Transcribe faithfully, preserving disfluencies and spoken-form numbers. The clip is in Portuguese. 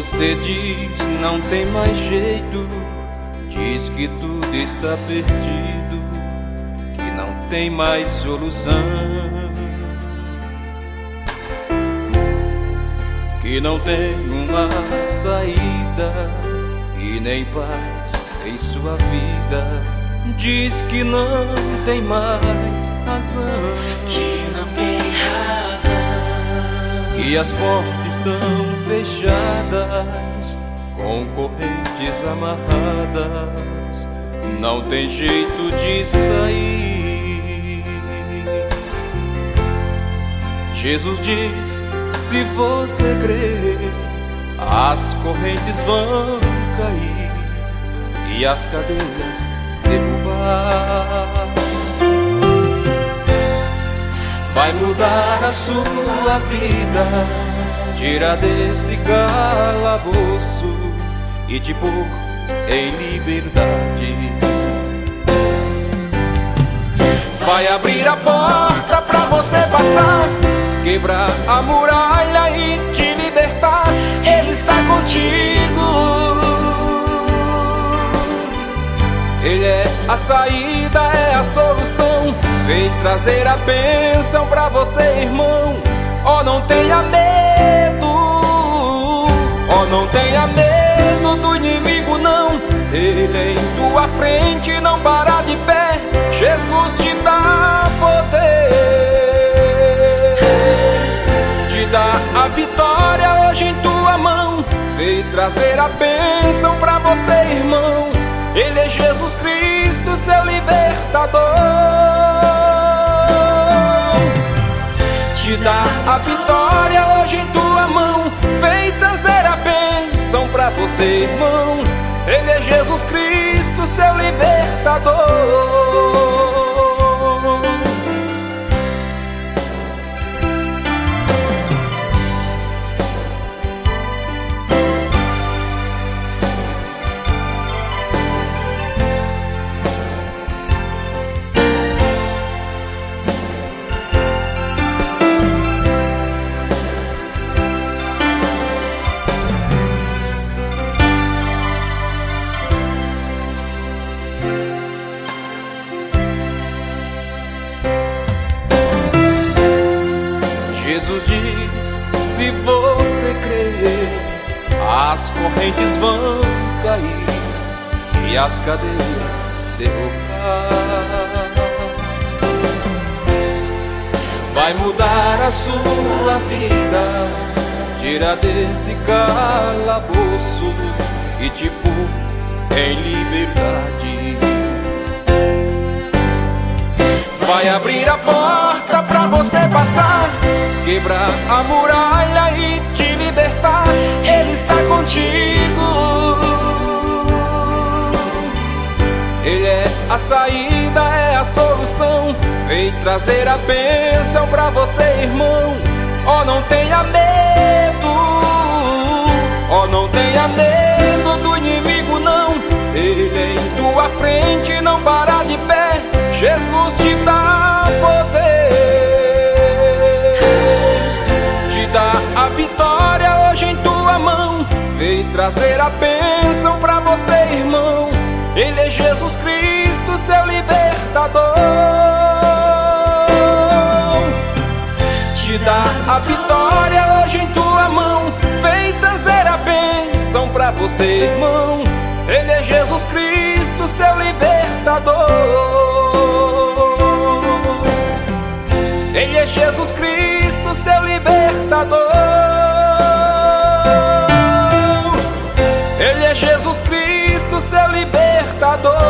Você diz não tem mais jeito, diz que tudo está perdido, que não tem mais solução, que não tem uma saída e nem paz em sua vida. Diz que não tem mais razão, que não tem razão, e as portas estão fechadas, com correntes amarradas, não tem jeito de sair. Jesus diz: se você crer, as correntes vão cair e as cadeias derrubar. Vai mudar a sua vida, tirar desse calabouço e te pôr em liberdade. Vai abrir a porta pra você passar, quebrar a muralha e te libertar. Ele está contigo. Ele é a saída, é a solução. Vem trazer a bênção pra você, irmão. Oh, não tenha medo, oh, não tenha medo do inimigo, não. Ele em tua frente, não para de pé. Jesus te dá poder, te dá a vitória hoje em tua mão. Vem trazer a bênção pra você, irmão. Ele é Jesus Cristo, seu libertador. Te dá a vitória hoje em tua mão. Vem trazer a bênção pra você, irmão. Ele é Jesus Cristo, seu libertador. Jesus diz: se você crer, as correntes vão cair e as cadeias derrubar. Vai mudar a sua vida, tirar desse calabouço e te pôr em liberdade. Vai abrir a porta pra você passar, quebrar a muralha e te libertar. Ele está contigo. Ele é a saída, é a solução. Vem trazer a bênção pra você, irmão. Oh, não tenha medo, oh, não tenha medo do inimigo, não. Ele em tua frente, não para de pé. Jesus te dá poder, te dá a vitória hoje em tua mão. Vem trazer a bênção pra você, irmão. Ele é Jesus Cristo, seu libertador. Te dá a vitória hoje em tua mão. Vem trazer a bênção pra você, irmão. Ele é Jesus Cristo, seu libertador. Ele é Jesus Cristo, seu libertador. Ele é Jesus Cristo, seu libertador.